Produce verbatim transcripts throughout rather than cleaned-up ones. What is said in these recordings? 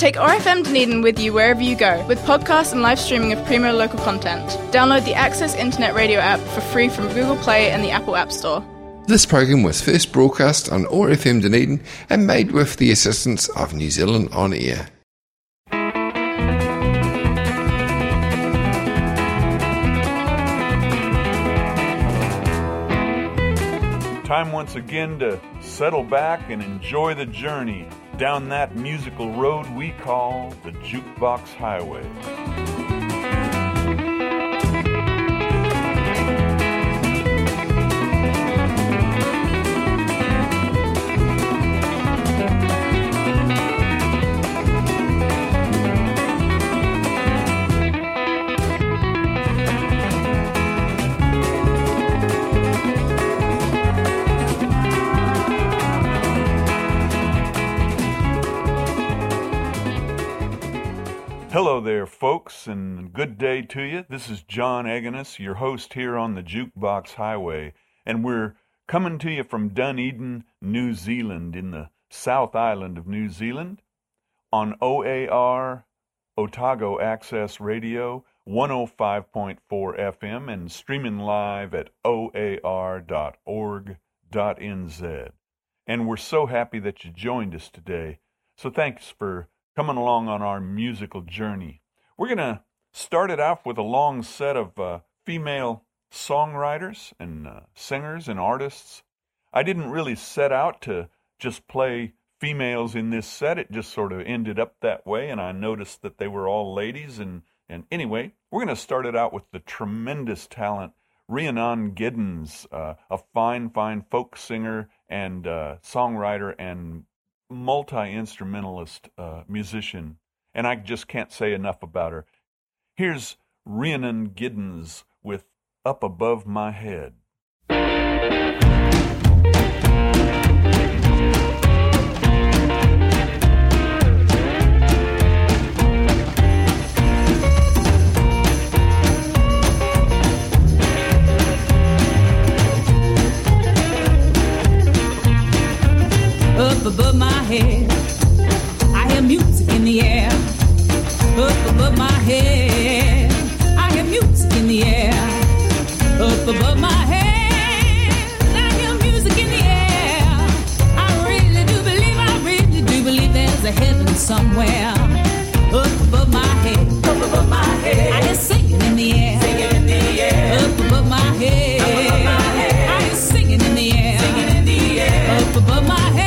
Take O R F M Dunedin with you wherever you go, with podcasts and live streaming of premier local content. Download the Access Internet Radio app for free from Google Play and the Apple App Store. This program was first broadcast on O R F M Dunedin and made with the assistance of New Zealand On Air. Time once again to settle back and enjoy the journey down that musical road we call the Jukebox Highway. Hello there, folks, and good day to you. This is John Agnes, your host here on the Jukebox Highway, and we're coming to you from Dunedin, New Zealand, in the South Island of New Zealand, on O A R, Otago Access Radio, one oh five point four F M, and streaming live at O A R dot org dot N Z. And we're so happy that you joined us today, so thanks for coming along on our musical journey. We're going to start it off with a long set of uh, female songwriters and uh, singers and artists. I didn't really set out to just play females in this set. It just sort of ended up that way, and I noticed that they were all ladies. And, and anyway, we're going to start it out with the tremendous talent, Rhiannon Giddens, uh, a fine, fine folk singer and uh, songwriter and multi-instrumentalist uh, musician, and I just can't say enough about her. Here's Rhiannon Giddens with Up Above My Head. Up above my head, I hear music in the air. Up above my head, I hear music in the air. Up above my head, I hear music in the air. I really do believe, I really do believe there's a heaven somewhere. Up above my head, up above my head, I hear singing in the air. Singing in the air. Up above my head, up above my head, I hear singing in the air. Singing in the air. Up above my head.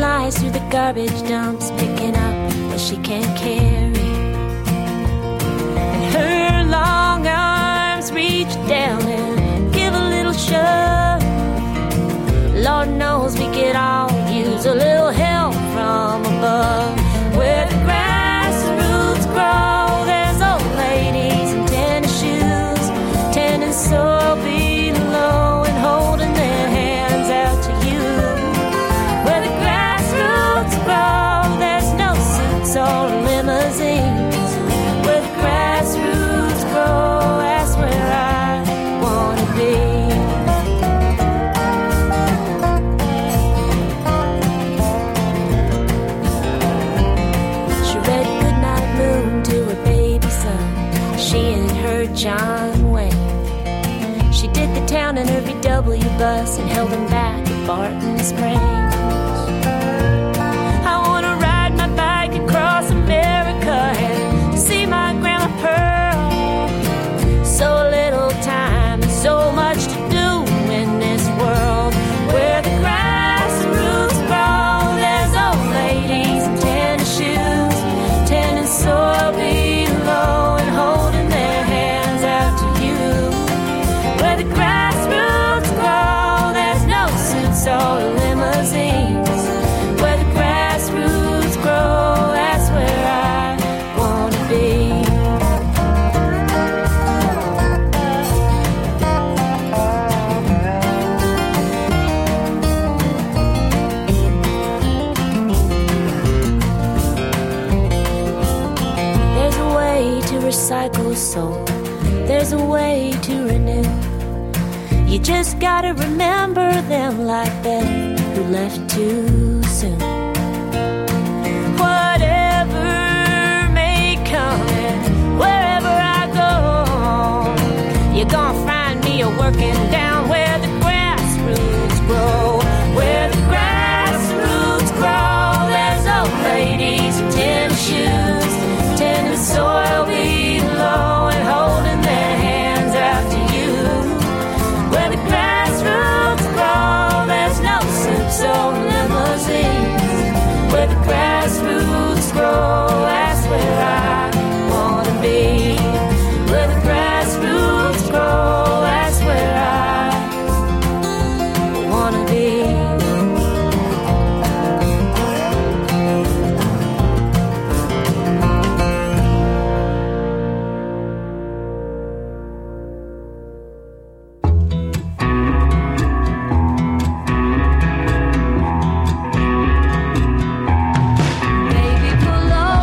flies through the garbage dumps, picking up what she can't carry. And her long arms reach down and give a little shove. Lord knows we could all use a little help from above. Where the grass roots grow, there's old ladies in tennis shoes, tending soil below and holding their hands out to you. Where the grass roots grow, there's no suits or limousines. Where the grass roots grow, that's where I wanna be. John Wayne. She did the town in her V W bus and held him back at Barton Springs. I wanna ride my bike across America and see my grandma Pearl. So little time and so much to do in this world. Where the grass roots grow, there's old ladies in tennis shoes, tending soil below and holding their hands out to you. Where the grass roots grow, there's no suits or limousines. Where the grass roots grow, that's where I wanna be. There's a way to recycle soul, there's a way to renew. You just gotta remember them like them who left too soon. Whatever may come and wherever I go, you're gonna find me a working down where the grass roots grow. Where the grass roots grow, there's old ladies in tennis shoes, tending soil below and holding their hands out to you. Where the grass roots grow, there's no suits or limousines. Where the grass roots grow, that's where I wanna be. Where the grass roots grow, that's where I wanna be. Baby, pull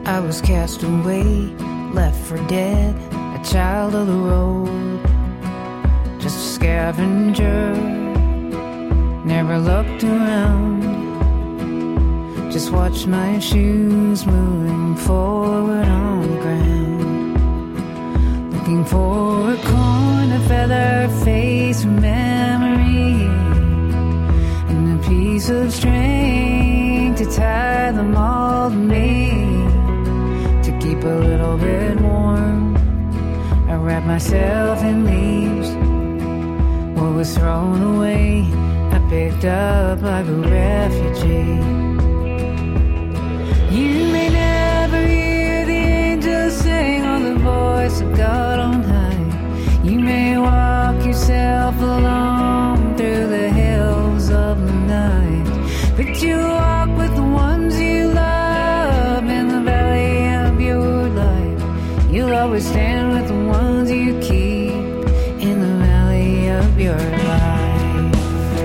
I was cast away, left for dead, a child of the road, just a scavenger, never looked around, just watched my shoes moving forward on the ground, looking for a corner feather face memory, and a piece of string to tie them all to me. Keep a little bit warm, I wrap myself in leaves. What was thrown away, I picked up like a refugee. You may never hear the angels sing or the voice of God on high. You may walk yourself alone through the hills of the night, but you walk with the ones you love in the valley. You'll always stand with the ones you keep in the valley of your life.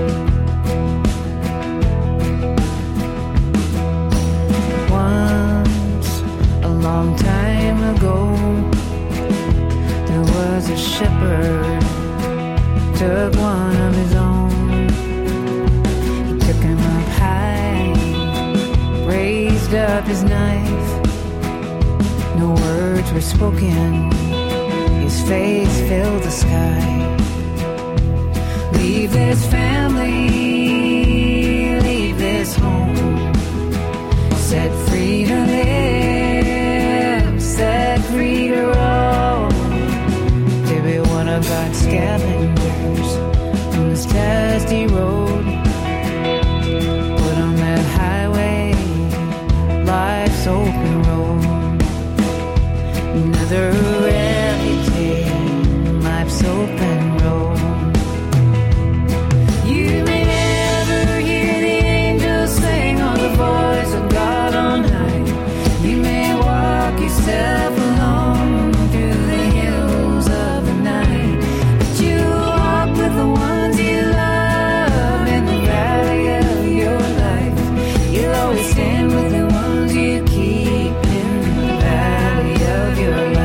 Once, a long time ago, there was a shepherd, took one of his own. He took him up high, raised up his knife. No words were spoken, his face filled the sky. Leave this family, leave this home, set free to live, set free to roam, to be one of God's scavengers on this dusty road. Put on that highway, life's open road. Another refuge, life's open road. You may never hear the angels sing or the voice of God on high. You may walk yourself alone through the hills of the night, but you walk with the ones you love in the valley of your life. You'll always stand with the ones you keep in the valley of your life.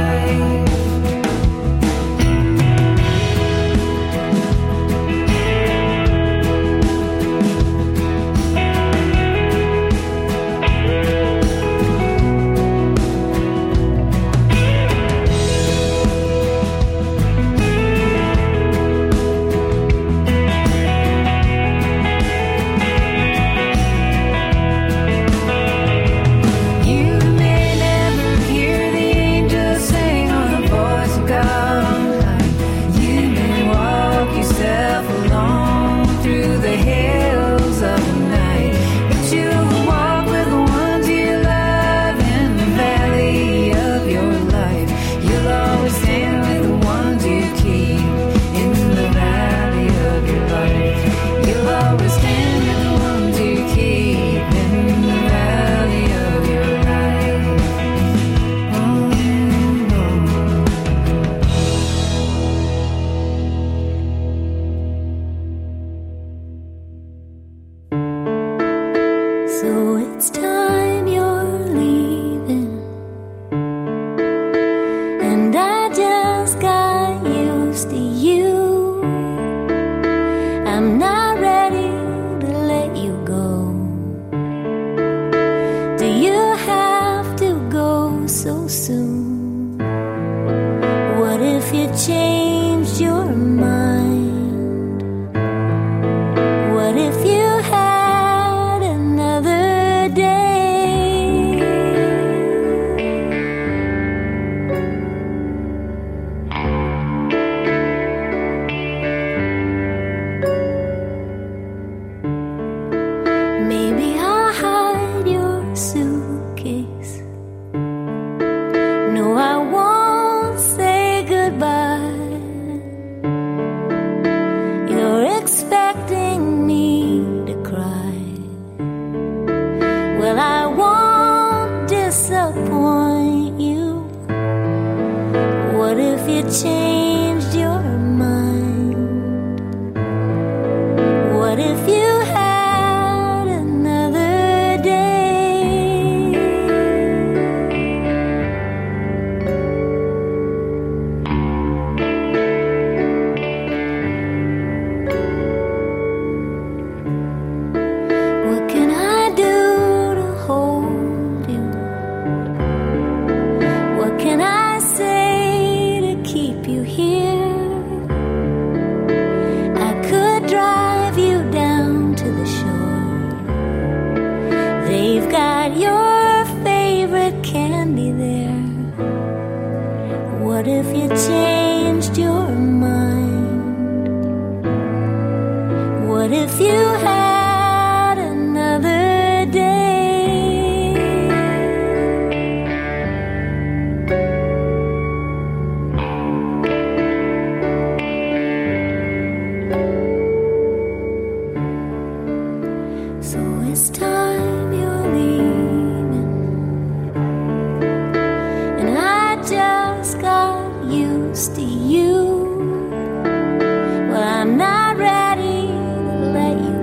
close to you. Well, I'm not ready to let you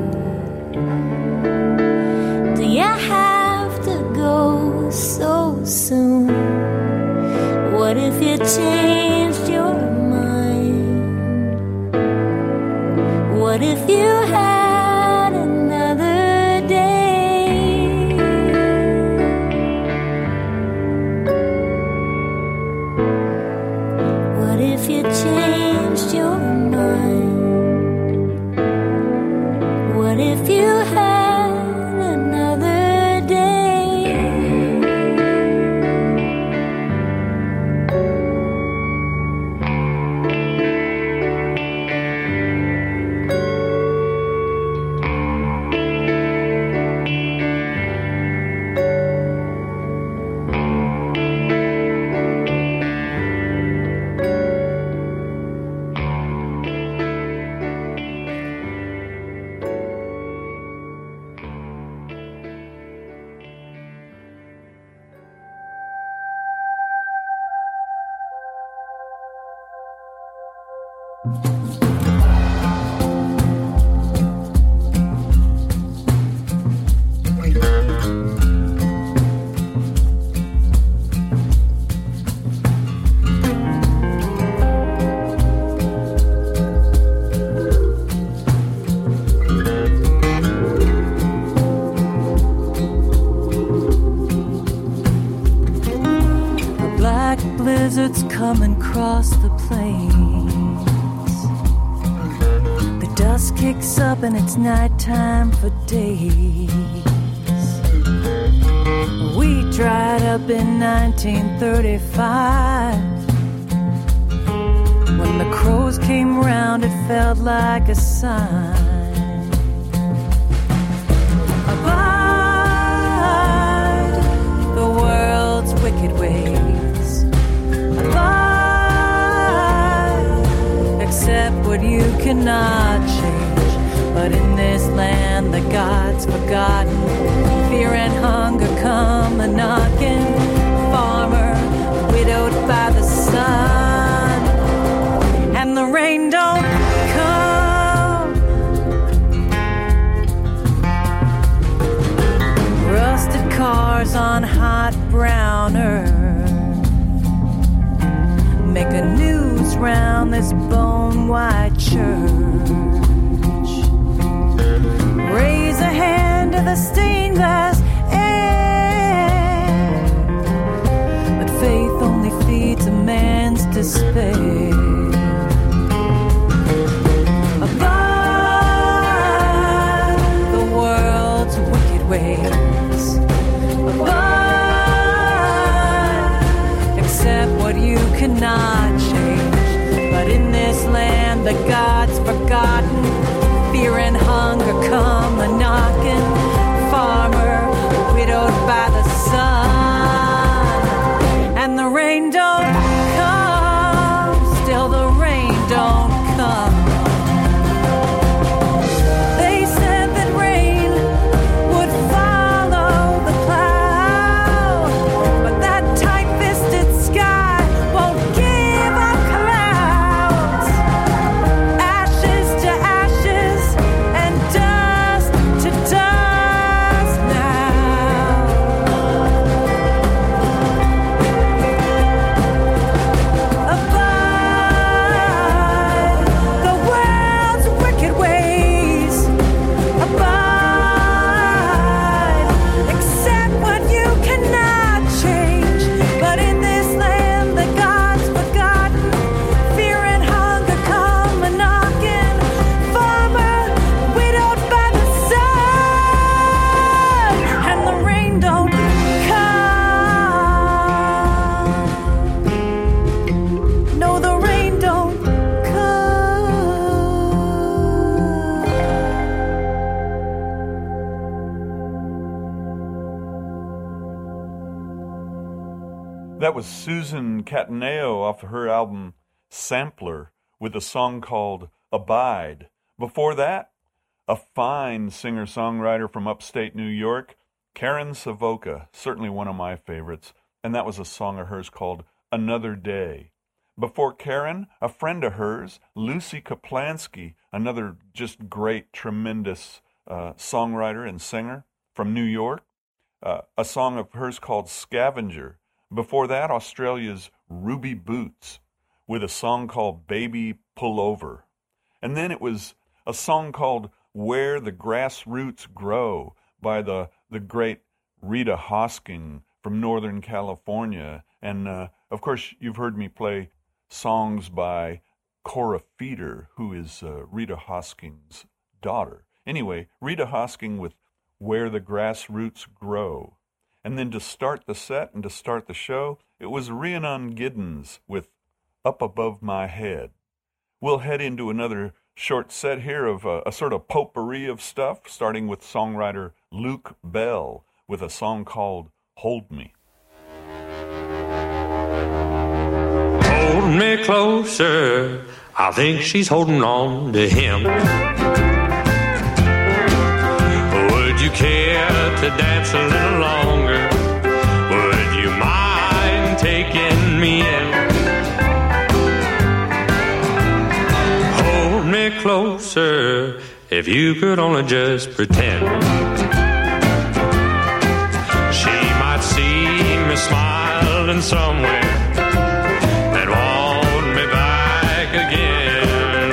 go. Do you have to go so soon? What if you changed your mind? What if you had another day? What if you changed your mind? What if you had another day? Blizzards coming across the plains. The dust kicks up and it's nighttime for days. We dried up in nineteen thirty-five. When the crows came round, it felt like a sign. Abide the world's wicked ways. Accept what you cannot change. But in this land that God's forgotten, fear and hunger come a-knocking. Farmer, widowed by the sun, and the rain don't come. Rusted cars on hot brown earth make a news round this bone-white church. Raise a hand to the stained glass air, but faith only feeds a man's despair. Abide the world's wicked ways. Abide, accept what you cannot change. But in this land that God's forgotten, fear and hunger come a-knocking. Farmer, widowed by the sun, and the rain don't come. Still the rain don't come. They said that rain would follow the cloud, but that tight-fisted sky won't give up clouds. Ashes to ashes and dust to dust now. Abide the world's wicked ways. Abide, accept what you cannot change. But in this land that God's forgotten, fear and hunger come a-knocking. Farmer, widowed by the sun, and the rain don't come. No, the rain don't That was Susan Cataneo off of her album Sampler with a song called Abide. Before that, a fine singer-songwriter from upstate New York, Karen Savoca, certainly one of my favorites, and that was a song of hers called Another Day. Before Karen, a friend of hers, Lucy Kaplansky, another just great, tremendous uh, songwriter and singer from New York. Uh, a song of hers called Scavenger. Before that, Australia's Ruby Boots with a song called Baby Pull Over. And then it was a song called Where the Grassroots Grow by the, the great Rita Hosking from Northern California. And, uh, of course, you've heard me play songs by Cora Feeder, who is uh, Rita Hosking's daughter. Anyway, Rita Hosking with Where the Grassroots Grow. And then to start the set and to start the show, it was Rhiannon Giddens with Up Above My Head. We'll head into another short set here of a, a sort of potpourri of stuff, starting with songwriter Luke Bell with a song called Hold Me. Hold me closer, I think she's holding on to him. Would you care to dance a little longer? Would you mind taking me in? Hold me closer, if you could only just pretend. She might see me smiling somewhere and want me back again.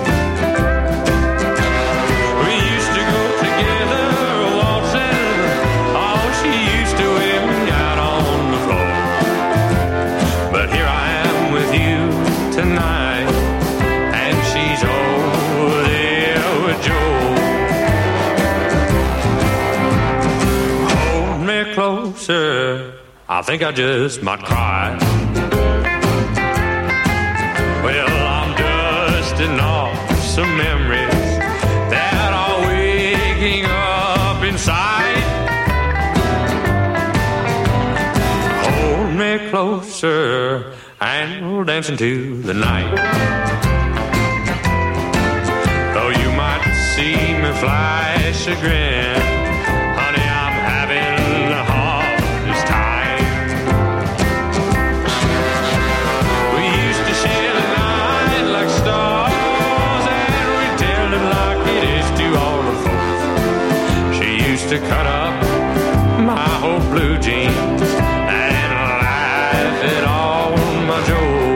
We used to go together waltzing. Oh, she used to wear me out on the floor. But here I am with you tonight, and she's over there with Joe. Hold me closer, I think I just might cry. Well, I'm dusting off some memories that are waking up inside. Hold me closer and we'll dance into the night. Though you might see me flash a grin, honey, I'm having the hardest time. We used to share the night like stars, and we tell it like it is to all the folks. She used to cut up my whole blue jeans and laugh at all my jokes.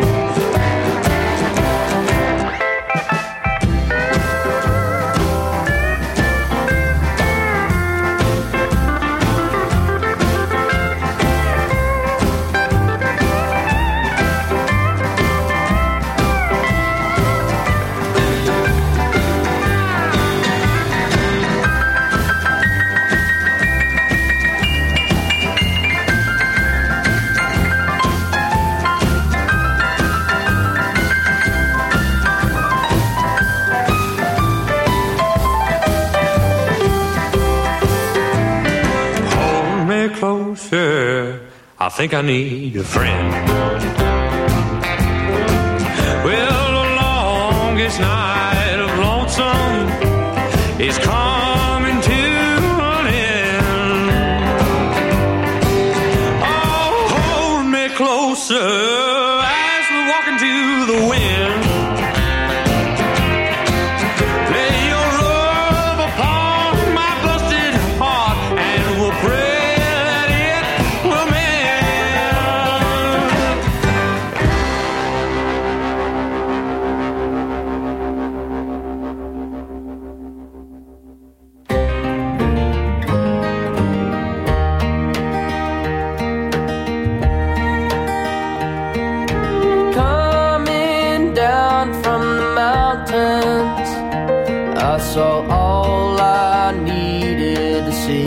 Closer, I think I need a friend. Well, the longest night of lonesome is coming to an end. Oh, hold me closer as we walk into the wind. Lay your love upon my busted heart and we'll pray. Saw all I needed to see,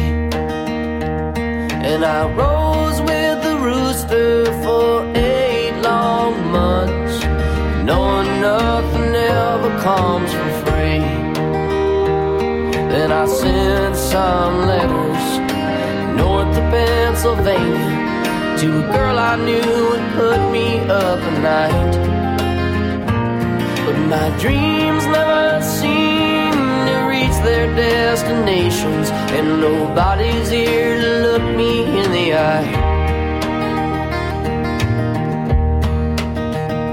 and I rose with the rooster for eight long months, knowing nothing ever comes for free. Then I sent some letters north of Pennsylvania to a girl I knew and put me up at night. But my dreams never seem to reach their destinations, and nobody's here to look me in the eye.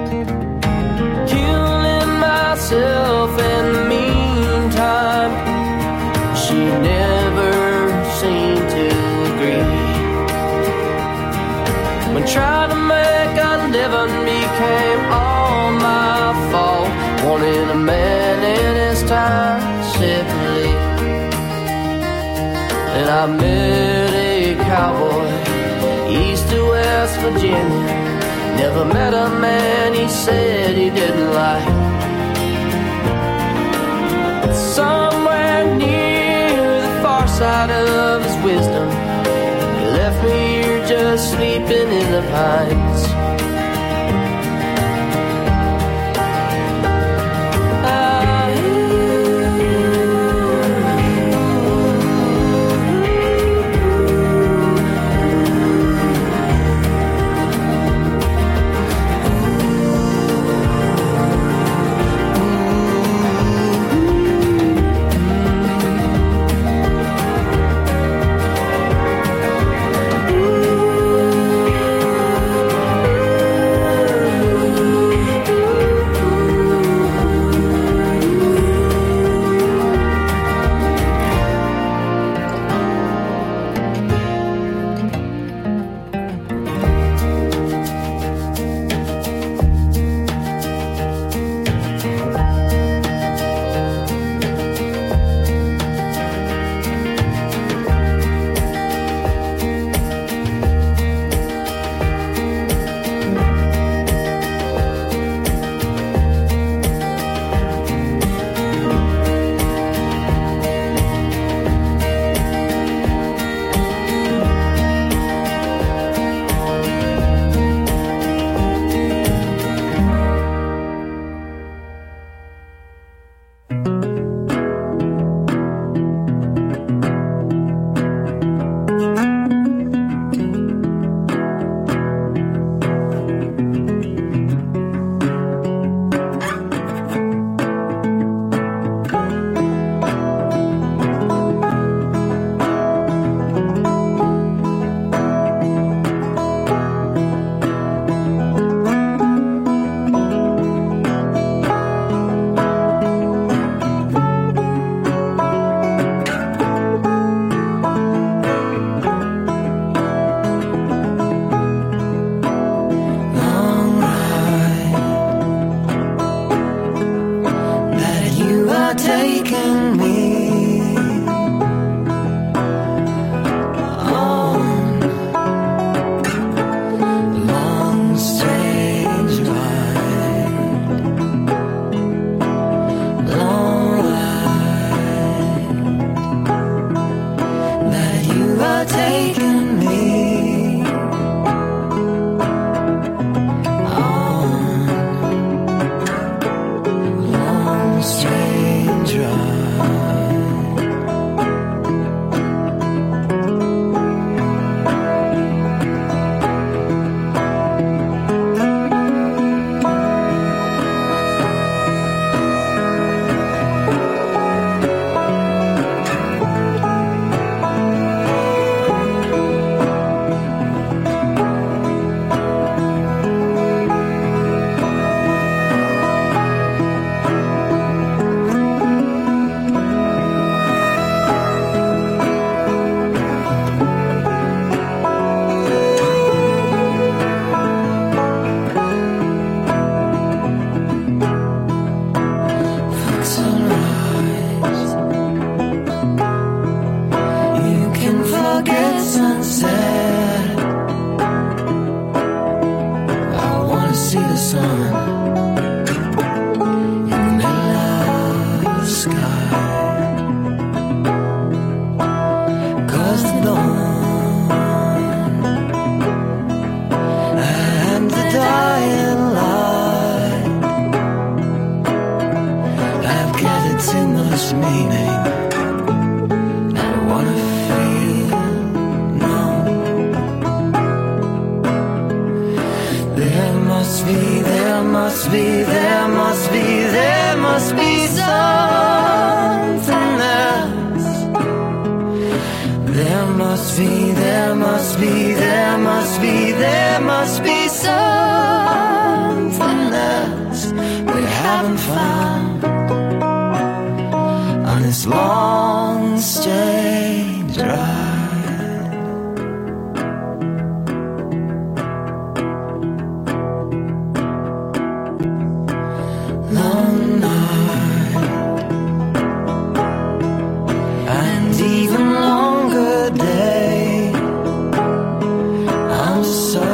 when trying to make a living became all my fault. Wanting a man in his time separately. And I met a cowboy east of West Virginia. Never met a man he said he didn't like. Somewhere near the far side of his wisdom, he left me here just sleeping in the pines.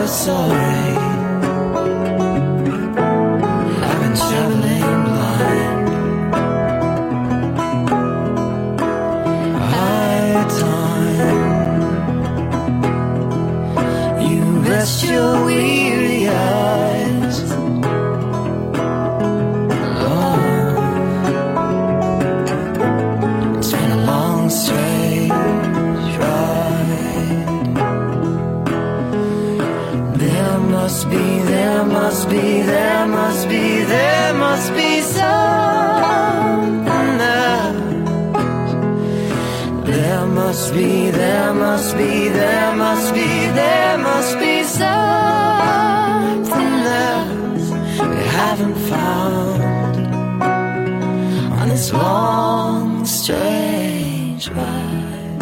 sorry. I've been traveling blind. High time. You rest your weary eyes. Love, it's been a long strange ride. There must be, there must be, there must be, there must be something else. There must be, there must be, there must be, there must be something else we haven't found on this long, strange ride.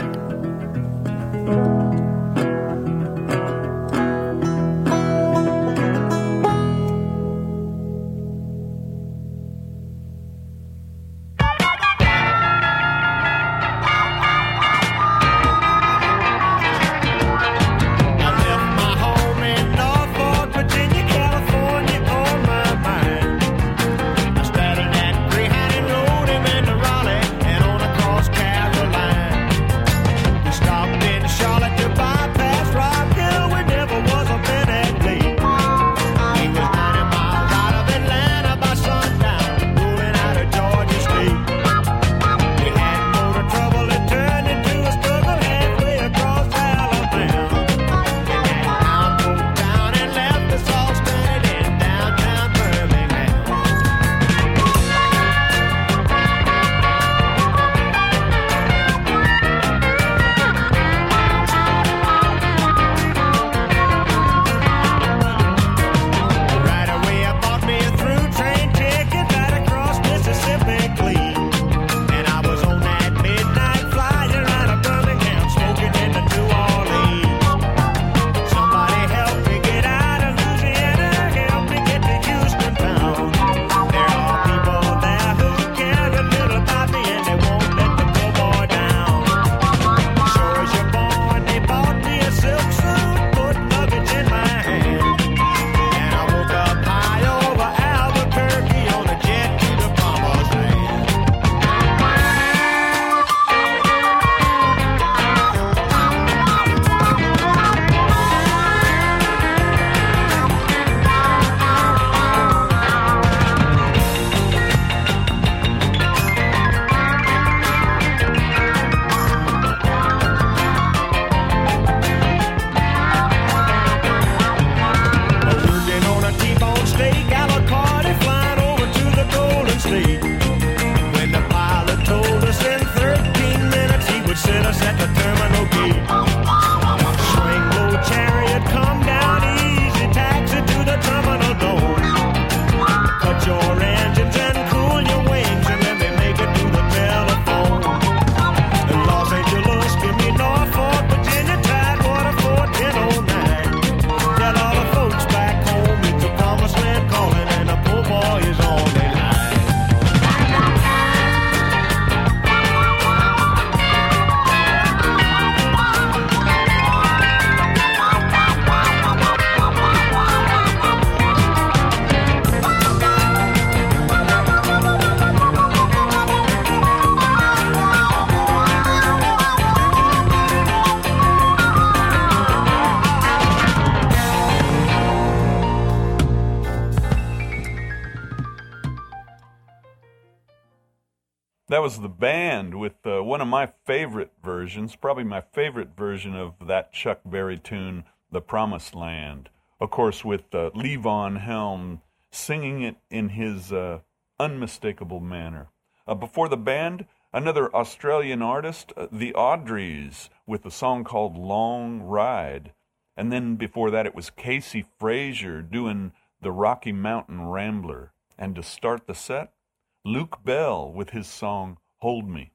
That was the band with uh, one of my favorite versions, probably my favorite version of that Chuck Berry tune, The Promised Land. Of course, with uh, Levon Helm singing it in his uh, unmistakable manner. Uh, before the band, another Australian artist, uh, the Audreys, with a song called Long Ride. And then before that, it was Casey Frazier doing the Rocky Mountain Rambler. And to start the set, Luke Bell with his song, Hold Me.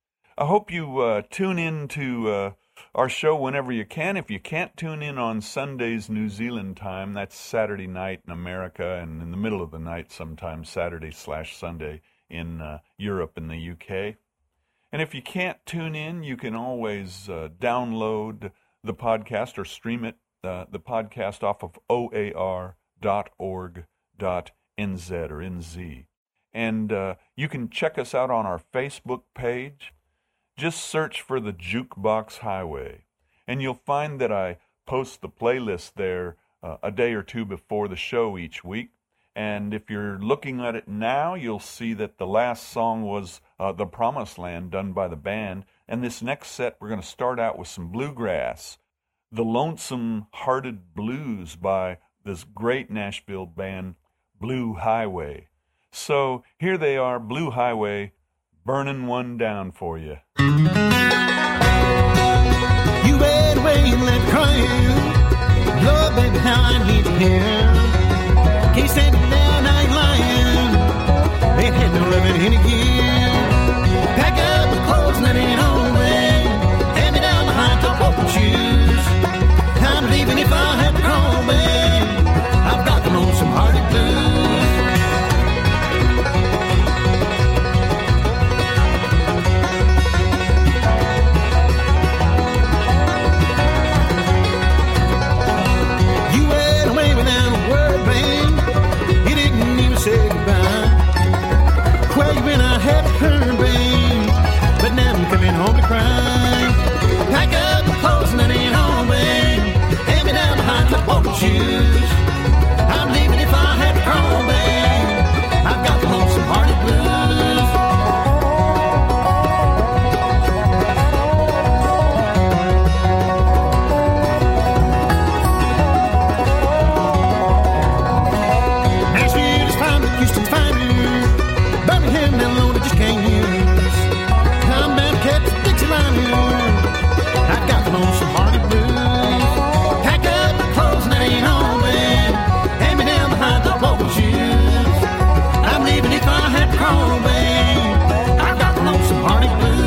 I hope you uh, tune in to uh, our show whenever you can. If you can't tune in on Sundays, New Zealand time, that's Saturday night in America, and in the middle of the night, sometimes Saturday slash Sunday in uh, Europe and the U K. And if you can't tune in, you can always uh, download the podcast or stream it uh, the podcast off of O A R dot org dot N Z or N Z. And uh, you can check us out on our Facebook page. Just search for the Jukebox Highway, and you'll find that I post the playlist there uh, a day or two before the show each week. And if you're looking at it now, you'll see that the last song was uh, The Promised Land, done by the band. And this next set, we're going to start out with some bluegrass, The Lonesome Hearted Blues by this great Nashville band, Blue Highway. So here they are, Blue Highway, burning one down for you. You went away and left crying. Lord, baby, how I need you here. Can't stand it now, I ain't lying. Ain't had no loving in a year. Pack up my clothes and that ain't on way. Hand me down the high top open shoes. I'm leaving if I have to crawl, babe. I've got to know some hearted blues. Say goodbye. Well, you and I have heard, babe, but now I'm coming home to cry. Pack up my clothes and that ain't home, babe. Hand me down behind my open shoes. I'm leaving if I have to crawl, babe. I've got the lonesome hearted blues. Houston's finer, Birmingham down low that just can't use. I'm bound to catch the Dixie liner. I got the lonesome hearted blues. Pack up my clothes and that ain't on, babe. Hand me down behind the open shoes. I'm leaving if I have to crawl, babe. I got the lonesome hearted blues.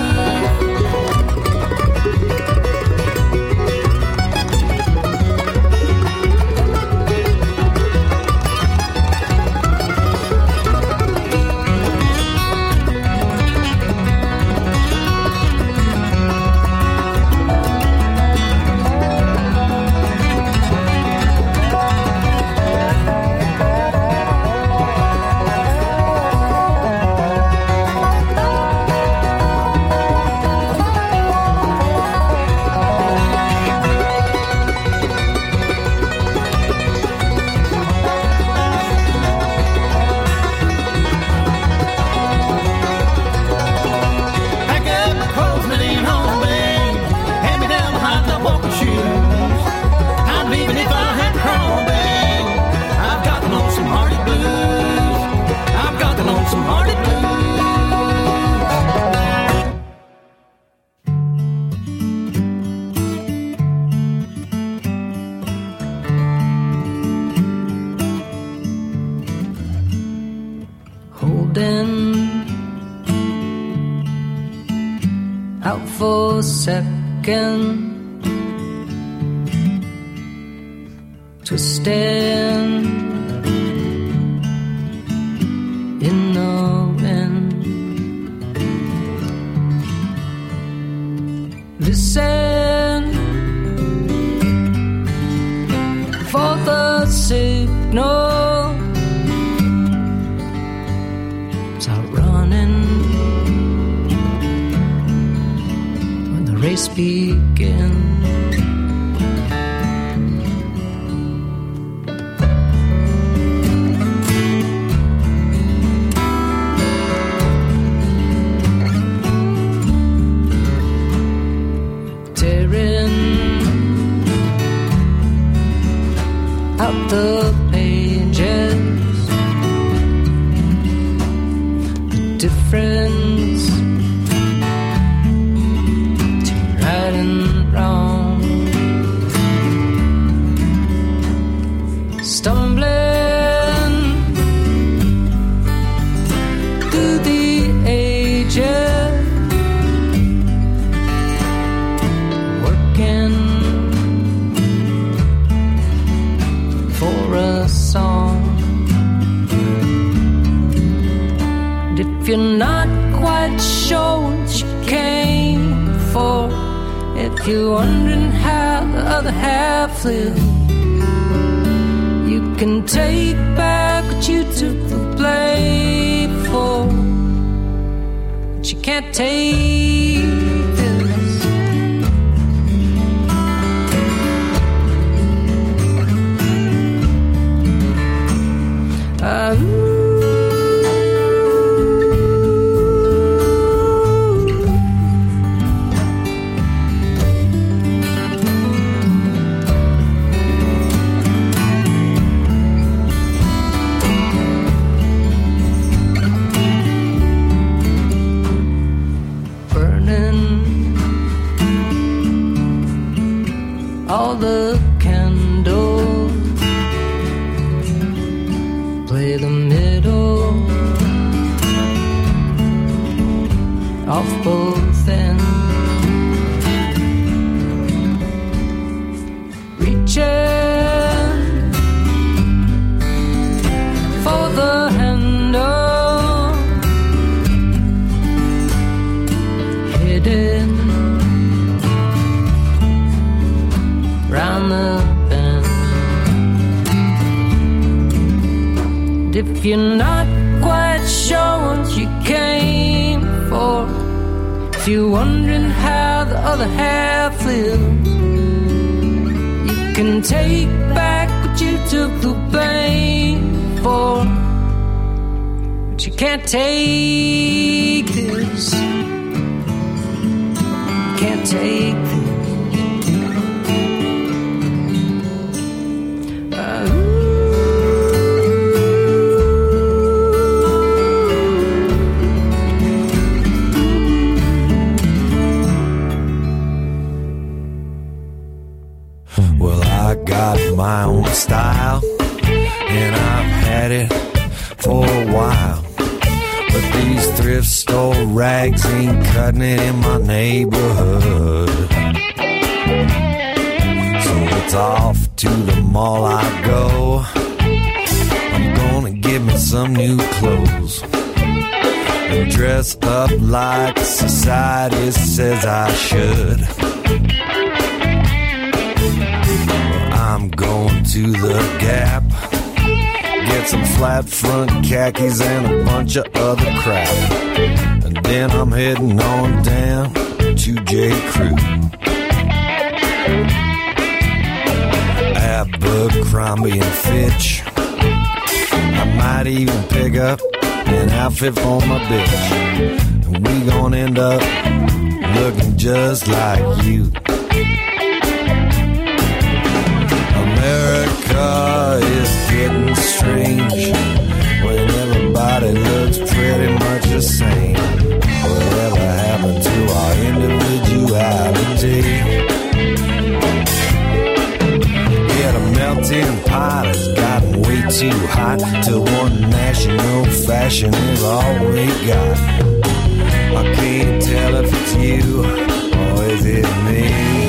Out for a second, twisting in the wind. Listen for the signal. Start running. Race begin. Tearing out the pages, the difference right and wrong, stumbling through the ages, working for a song. And if you're not quite sure what you came for, if you're wondering how how the other half lived. You can take back what you took the blame for, but you can't take this. Uh, all the candles, play the middle of both ends, reaching for the handle, hidden round the bend. If you're not quite sure what you came for, if you're wondering how the other half lives, you can take back what you took the blame for, but you can't take this. You can't take this. My own style, and I've had it for a while, but these thrift store rags ain't cutting it in my neighborhood. So it's off to the mall I go. I'm gonna get me some new clothes and dress up like society says I should. I'm going to the Gap, get some flat front khakis and a bunch of other crap, and then I'm heading on down to J. Crew. Abercrombie and Fitch, I might even pick up an outfit for my bitch, and we gon' end up looking just like you. America is getting strange when everybody looks pretty much the same. Whatever happened to our individuality? Yeah, the melting pot has gotten way too hot till one national fashion is all we got. I can't tell if it's you or is it me.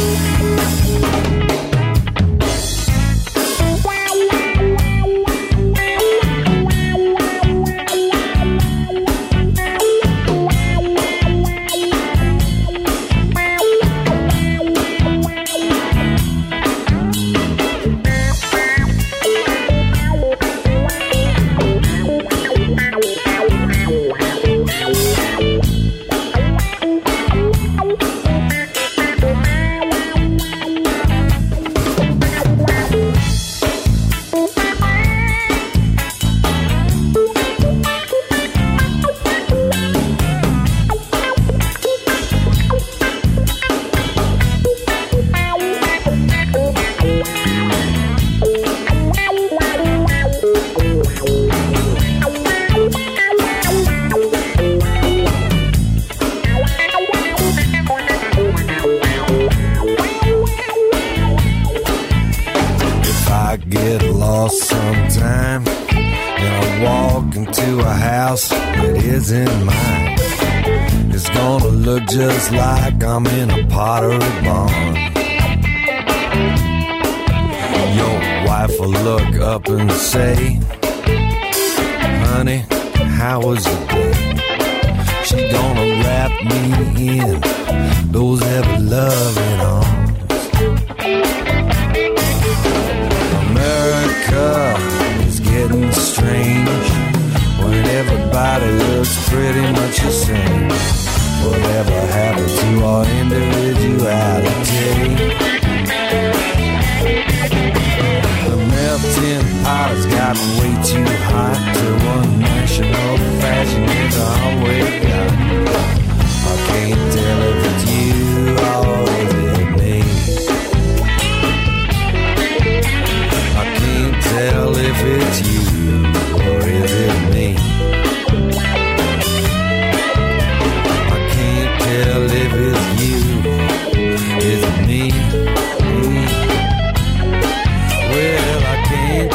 Just like I'm in a pottery barn. Your wife will look up and say, honey, how was the day? She gonna wrap me in those ever loving arms.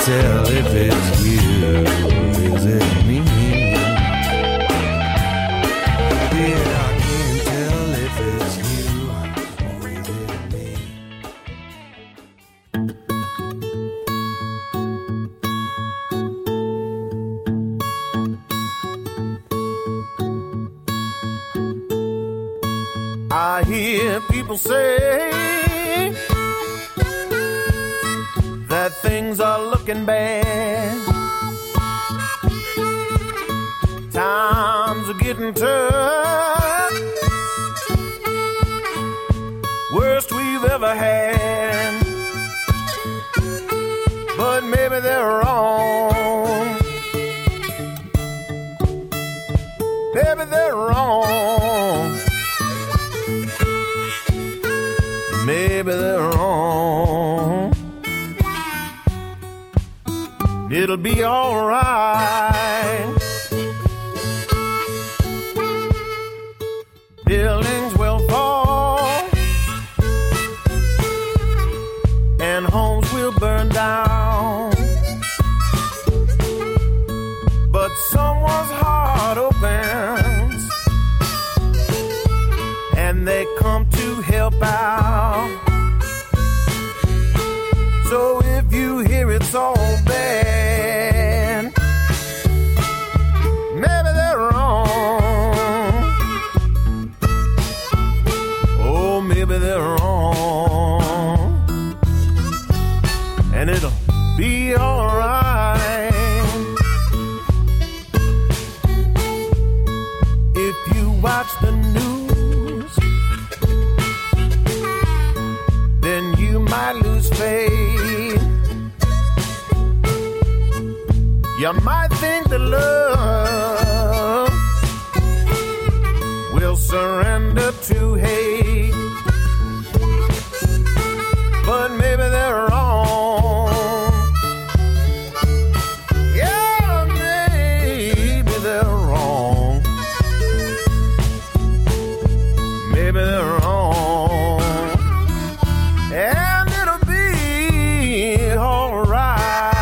tell if it's you. Is it me? Yeah, I can't tell if it's you or is it me. I hear people say that things are looking bad. Times are getting tough. Worst we've ever had. But maybe they're wrong. Maybe they're wrong. Maybe they're wrong. It'll be all right. Buildings will fall and homes will burn down. But someone's heart opens and they come to help out. So if you hear it's all bad, maybe they're wrong. Oh, maybe they're wrong. And it'll be all right. If you watch the news, then you might lose faith. You might think that love will surrender to hate, but maybe they're wrong. Yeah, maybe they're wrong. Maybe they're wrong. And it'll be all right.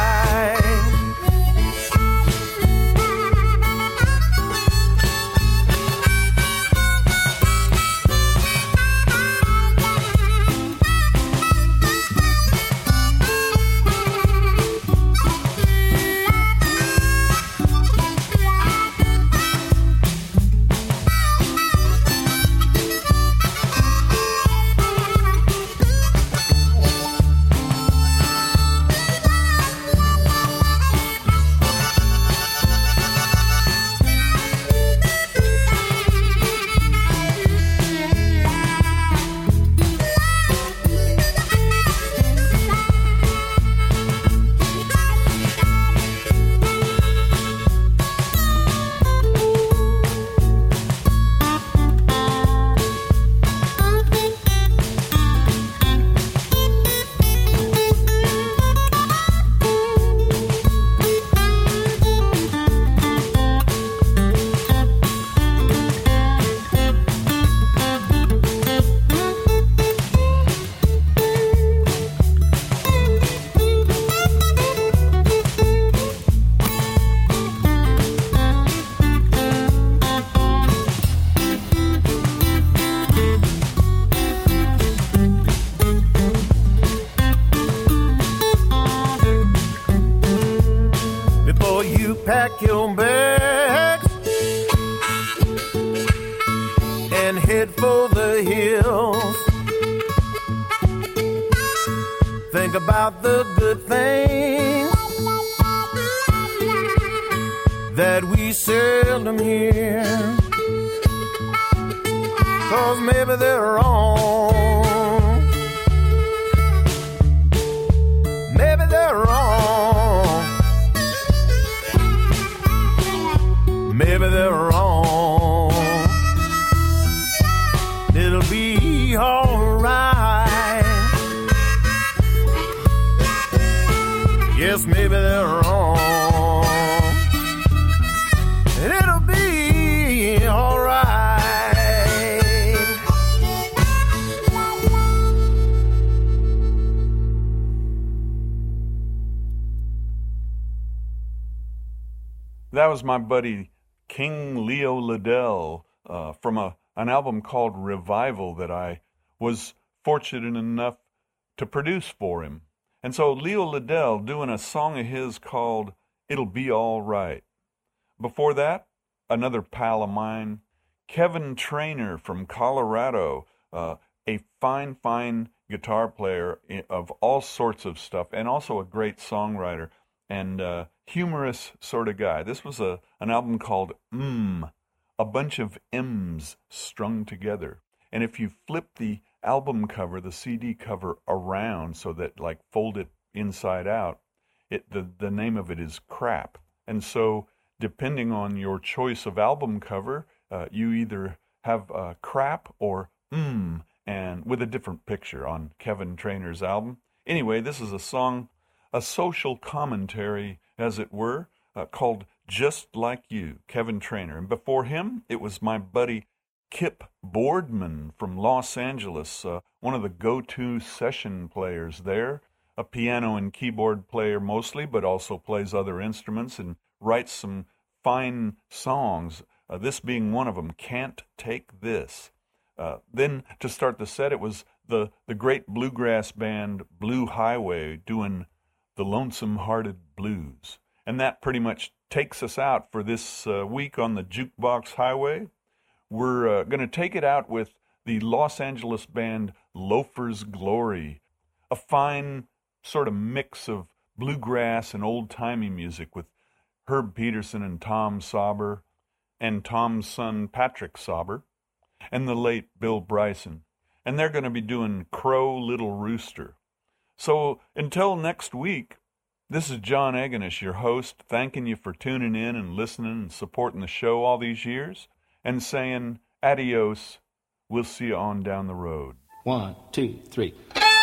Pack your bags and head for the hills. Think about the good things that we seldom hear, 'cause maybe they're wrong. Maybe they're wrong. Maybe they're wrong. It'll be all right. Yes, maybe they're wrong. And it'll be all right. That was my buddy King Leo Liddell uh, from a an album called Revival that I was fortunate enough to produce for him. And so Leo Liddell doing a song of his called It'll Be All Right. Before that, another pal of mine, Kevin Trainer from Colorado, uh, a fine, fine guitar player of all sorts of stuff, and also a great songwriter and uh, humorous sort of guy. This was a an album called Mmm, a bunch of M's strung together. And if you flip the album cover, the C D cover around so that, like, fold it inside out, it the, the name of it is Crap. And so depending on your choice of album cover, uh, you either have uh, Crap or Mmm, and with a different picture on Kevin Trainer's album. Anyway, this is a song, a social commentary, as it were, uh, called Just Like You, Kevin Trainer. And before him, it was my buddy Kip Boardman from Los Angeles, uh, one of the go-to session players there, a piano and keyboard player mostly, but also plays other instruments and writes some fine songs, uh, this being one of them, Can't Take This. Uh, then to start the set, it was the, the great bluegrass band Blue Highway doing The Lonesome Hearted Blues. And that pretty much takes us out for this uh, week on the Jukebox Highway. We're uh, going to take it out with the Los Angeles band Loafer's Glory, a fine sort of mix of bluegrass and old-timey music with Herb Peterson and Tom Sauber, and Tom's son Patrick Sauber, and the late Bill Bryson. And they're going to be doing Crow Little Rooster. So until next week, this is John Agonish, your host, thanking you for tuning in and listening and supporting the show all these years, and saying adios. We'll see you on down the road. One, two, three.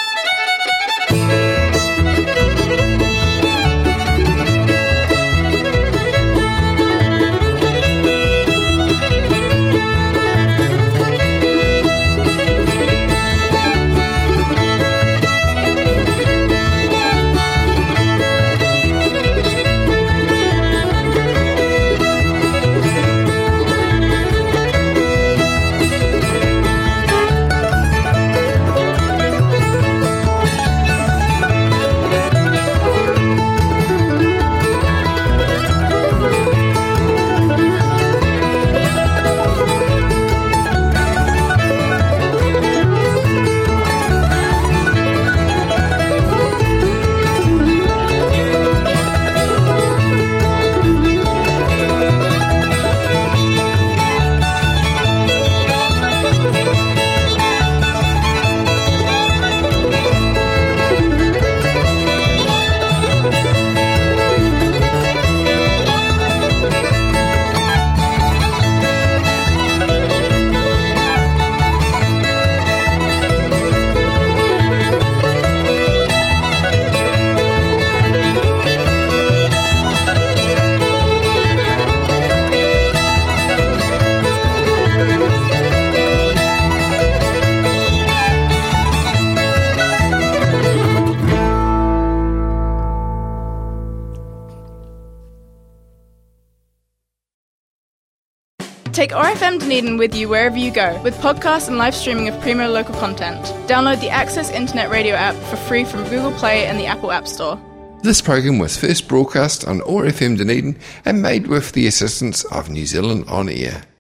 Take O R F M Dunedin with you wherever you go with podcasts and live streaming of premier local content. Download the Access Internet Radio app for free from Google Play and the Apple App Store. This program was first broadcast on O R F M Dunedin and made with the assistance of New Zealand On Air.